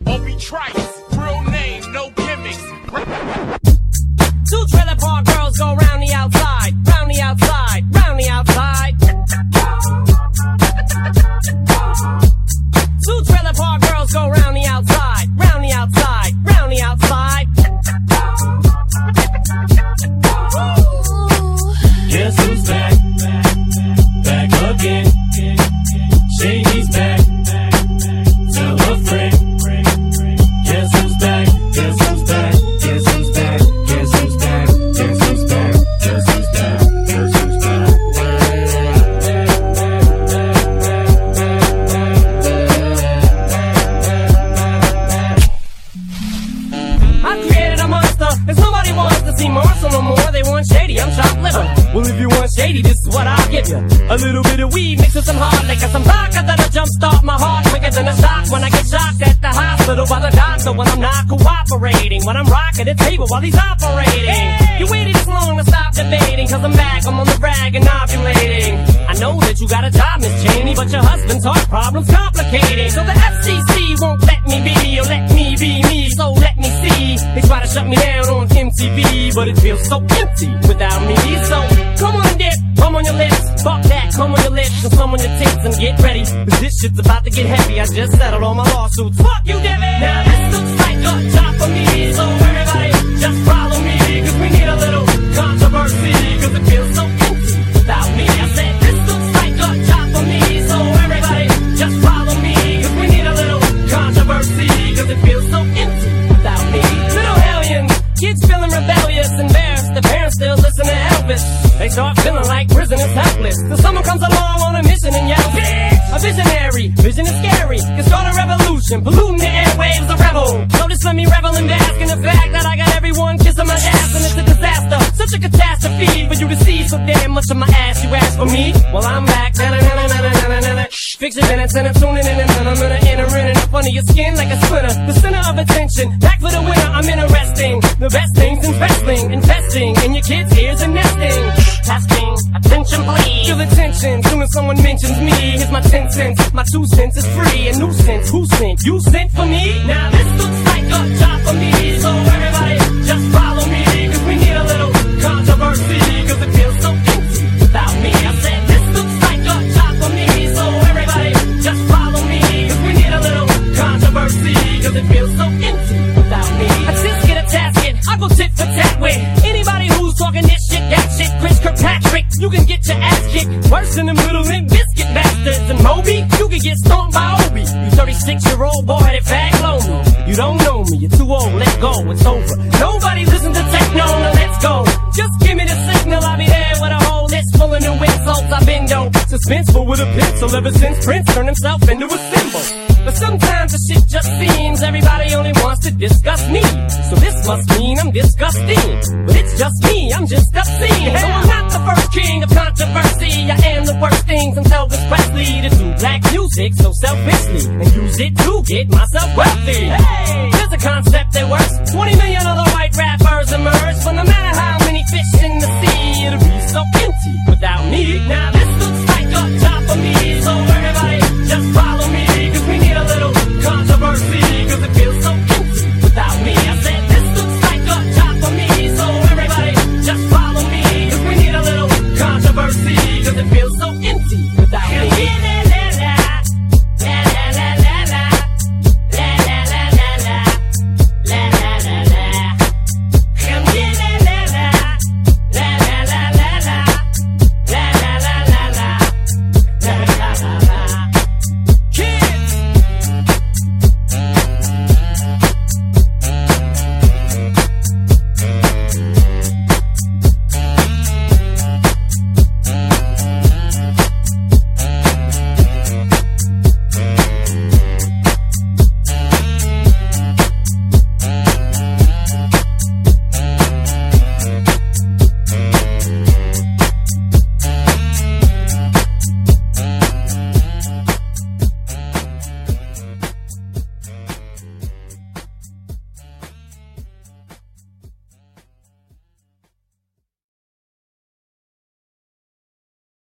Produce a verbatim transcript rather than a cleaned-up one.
or be trice. Real name, no gimmicks. Two trailer park girls go round the outside, round the outside, round the outside. Two trailer park girls go round the outside, round the outside, round the outside. Guess who's back? Back again. Shady's back. Tell a friend. Guess who's back? Guess who's back? Guess who's back? Guess who's back? Guess who's back? Guess who's back? Guess who's back? I created a monster, cause nobody wants to see Marshall no more. They want Shady, I'm chopped liver. Well, if you want Shady, this is what I'll give you. A little bit of weed mixed with some hard liquor, some vodka that'll jumpstart my heart quicker than a shock when I get shocked at the hospital by the doctor when I'm not cooperating, when I'm rocking the table while he's operating. Hey! You waited this long to stop debating, cause I'm back, I'm on the rag and ovulating. I know that you got a job, Miss Cheney, but your husband's heart problem's complicating. So the F C C won't let me be, or let me be me, so let me see. They try to shut me down on M T V, but it feels so empty without me. So come on, dip, come on your lips, fuck that, come on your lips, and some on your tits, and get ready, cause this shit's about to get heavy. I just settled all my lawsuits. Fuck you, Debbie. Now this looks like a job for me, so everybody just follow me, cause we need a little controversy, cause it feels so empty without me. I said this looks like a job for me, so everybody just follow me, cause we need a little controversy, cause it feels so empty without me. Little hellions, kids feeling rebellious, embarrassed, the parents still listen to Elvis. They start feeling like prisoners helpless, till someone comes along on a mission and yells, a visionary, vision is scary, can start a revolution, polluting the airwaves, a rebel. So just let me revel and bask in the fact that I got everyone kissing my ass, and it's a disaster, such a catastrophe for you to see so damn much of my ass. You ask for me, well I'm back. Fix your minutes and I'm tuning in and I'm gonna enter in and up under your skin like a splinter. The center of attention, back for the winner, I'm interesting. The best things in wrestling, investing in your kids' ears and nesting. Testing, attention please. Feel attention, soon as someone mentions me. Here's my ten cents, my two cents is free. A nuisance, who sent? You sent for me? Now this looks like a job for me, so everybody just follow me, cause we need a little controversy, cause it feels so empty without me. I said this looks like a job for me, so everybody just follow me, cause we need a little controversy, cause it feels so empty without me. I just get a tasket, I go tit for tat with anybody who's talking this shit, that shit. Chris Kirkpatrick, you can get your ass kicked worse than the Middle Limp Biscuit bastards. And Moby, you can get stomped by Obi. You thirty-six year old boy that fag lonely. You don't know me, you're too old, let go, it's over. Nobody listen to techno, now let's go. Just give me the signal, I'll be there with a whole list full of new insults. I've been dope, suspenseful with a pencil ever since Prince turned himself into a symbol. But sometimes the shit just seems everybody only wants to discuss me. So this must mean I'm disgusting. But it's just me, I'm just obscene. So I'm not the first king of controversy. I am the worst things I'm Elvis Presley to do black music so selfishly and use it to get myself wealthy. Hey, there's a concept that works. twenty million other white rappers emerge, but no matter how many fish in the sea, it'll be so empty without me. Now this looks like a job for me, so everybody just follow